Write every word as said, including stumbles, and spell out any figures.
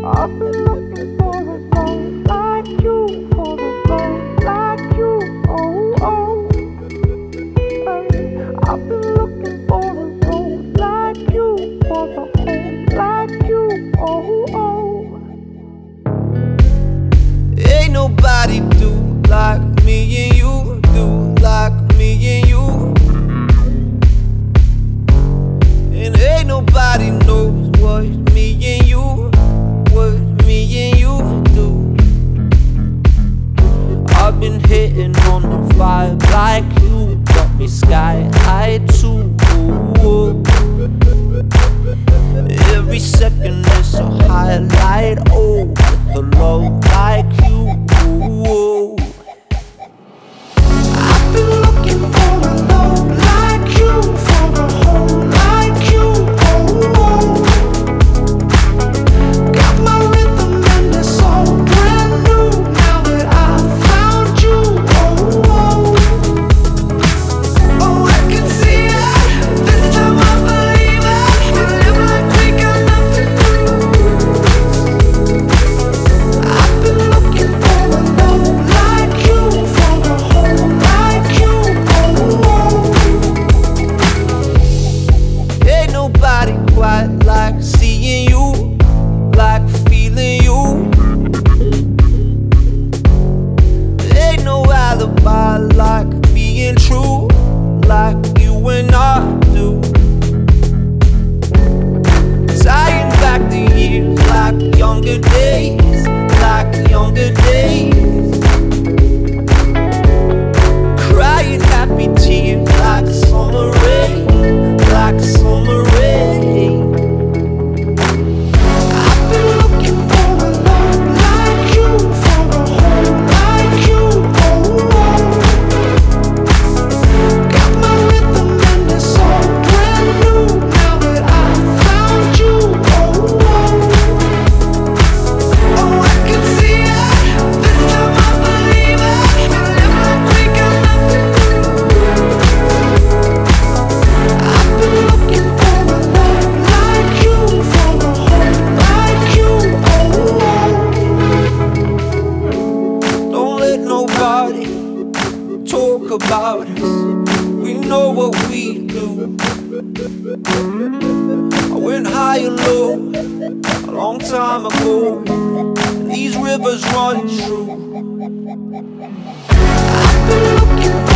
I've been looking for a love like you, for a love like you. Oh, oh. Hey, I've been looking for a road like you, for a home like you. Oh, oh. Ain't nobody do like me and you, do like me and you. And ain't nobody knows what me and you, what me and you do. I've been hitting on the vibe like you, got me sky high too. Every second is a highlight, oh, with a love like you. I've been looking for a love like you, for a home like you. Oh, got my rhythm and it's all brand new now that I found you. Oh, oh, I can see it. This time I believe it. We live like we got nothing to lose. I've been looking for a love like you, for a home like you. Oh, ain't nobody quite like seeing you, like feeling you. Ain't no alibi like being true, like you and I do. Tying back the years like younger days, like younger days. Crying happy tears like summer rain, like summer rain. I've been looking for a love like you, for a home like you. Oh, got my rhythm and it's all brand new now that I found you. Oh, oh, I can see it. This time I believe it. We live like we got nothing to lose. I've been looking for a love like you, for a home like you. Oh, don't let nobody talk about us. We know what we do. I went high and low a long time ago. These rivers run true. I've been looking